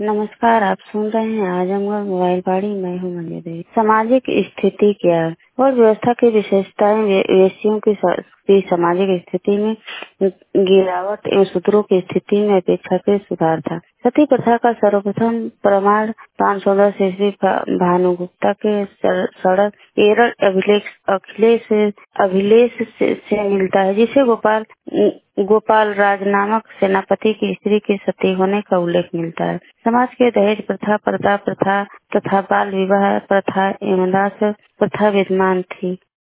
नमस्कार, आप सुन रहे हैं आजमगढ़ मोबाइल बाड़ी। मैं हूँ मंजू देवी। सामाजिक स्थिति क्या और व्यवस्था की विशेषताएं वेश्यों की सामाजिक स्थिति में गिरावट एवं शूद्रों की स्थिति में अपेक्षाकृत सुधार था। सती प्रथा का सर्वप्रथम प्रमाण 510 ईस्वी भानुगुप्ता के सड़क केरल अभिलेख से मिलता है, जिसे गोपाल राज नामक सेनापति की स्त्री के सती होने का उल्लेख मिलता है। समाज के दहेज प्रथा, पर्दा प्रथा तथा बाल विवाह प्रथा एवं दास प्रथा विद्यमान थी।